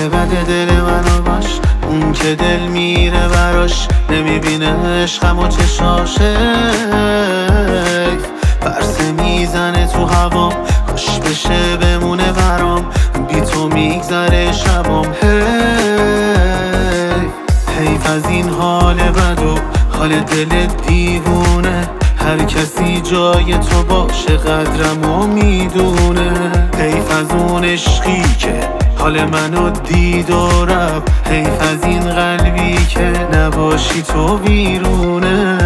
حال بد دل منو باش، اون که دل میره براش نمیبینه عشقم و چشاشه پرسه میزنه تو هوام، کاش بشه بمونه برام، بی تو میگذره شبام. حیف از این حال بد و حال دل دیوونه، هر کسی جای تو باشه قدرمو میدونه. حیف از اون عشقی که حال منو دید و رفت، حیف از این قلبی که نباشی تو ویرونه.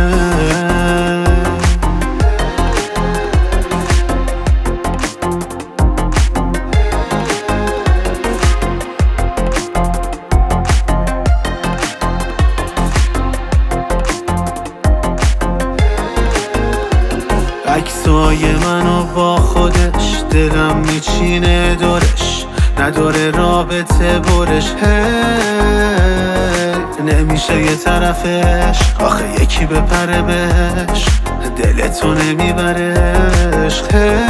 عکسای منو با خودش دلم میچینه دورش، نداره رابطه برش. نمیشه یه طرفش، آخه یکی بپره بهش، دلتو نمیبرش.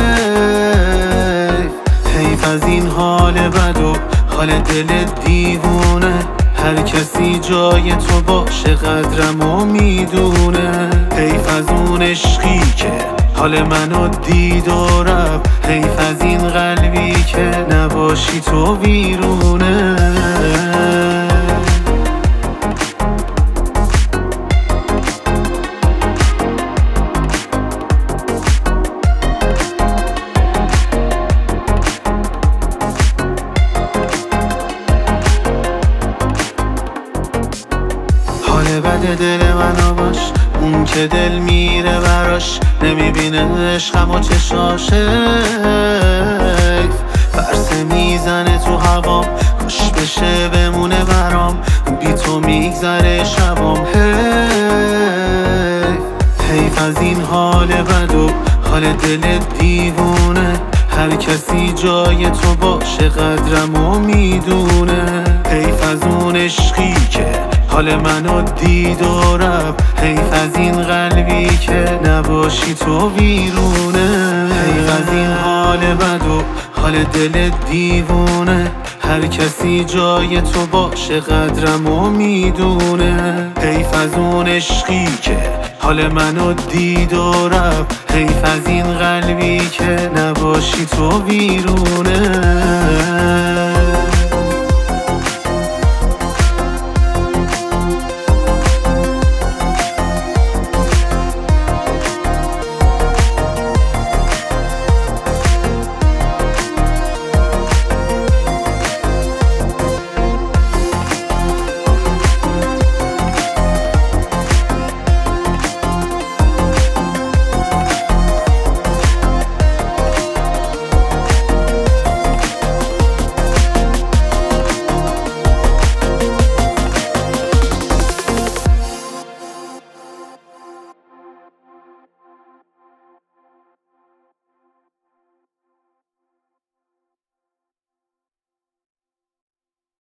حیف از این حال بد و حال دل دیوونه، هر کسی جای تو باشه قدرمو میدونه. حیف از اون عشقی که حال منو دید و رفت، حیف از این قلبی که نباشی تو ویرونه. حال بد دل منو باش، اون که دل میره براش نمیبینه عشقم و چشاشه پرسه میزنه تو هوام، کاش بشه بمونه برام، بی تو میگذره شبام. حیف از این حال بد و حال دل دیوونه، هر کسی جای تو باشه قدرمو میدونه. حیف از اون عشقی که حال منو دید و رفت، حیف از این قلبی که نباشی تو ویرونه. حیف از این حال بد و حال دل دیوونه، هر کسی جای تو باشه قدرمو میدونه. حیف از اون عشقی که حال منو دید و رفت، حیف از این قلبی که نباشی تو ویرونه.